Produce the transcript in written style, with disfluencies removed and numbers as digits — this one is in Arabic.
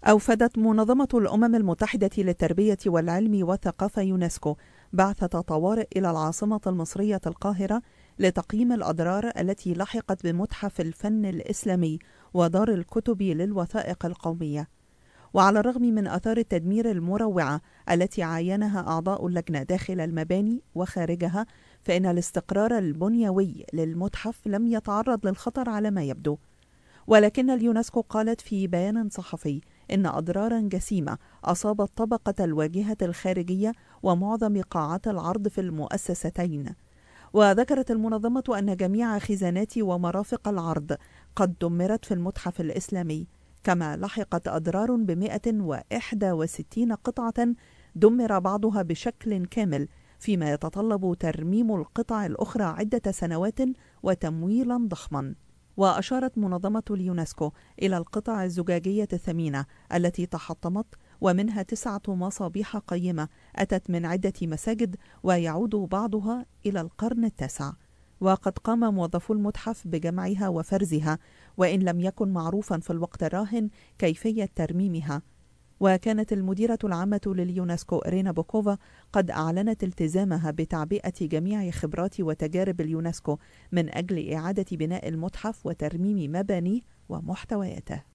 أوفدت منظمة الأمم المتحدة للتربية والعلم والثقافة يونسكو بعثة طوارئ إلى العاصمة المصرية القاهرة لتقييم الأضرار التي لحقت بمتحف الفن الإسلامي ودار الكتب للوثائق القومية. وعلى الرغم من آثار التدمير المروعة التي عاينها أعضاء اللجنة داخل المباني وخارجها، فإن الاستقرار البنيوي للمتحف لم يتعرض للخطر على ما يبدو. ولكن اليونسكو قالت في بيان صحفي إن أضرارا جسيمة أصابت طبقة الواجهة الخارجية ومعظم قاعات العرض في المؤسستين. وذكرت المنظمة أن جميع خزانات ومرافق العرض قد دمرت في المتحف الإسلامي، كما لحقت أضرار ب161 قطعة دمر بعضها بشكل كامل، فيما يتطلب ترميم القطع الأخرى عدة سنوات وتمويلا ضخما. وأشارت منظمة اليونسكو إلى القطع الزجاجية الثمينة التي تحطمت، ومنها 9 مصابيح قيمة أتت من عدة مساجد ويعود بعضها إلى القرن التاسع. وقد قام موظفو المتحف بجمعها وفرزها، وإن لم يكن معروفا في الوقت الراهن كيفية ترميمها. وكانت المديرة العامة لليونسكو إرينا بوكوفا قد أعلنت التزامها بتعبئة جميع خبرات وتجارب اليونسكو من أجل إعادة بناء المتحف وترميم مبانيه ومحتوياته.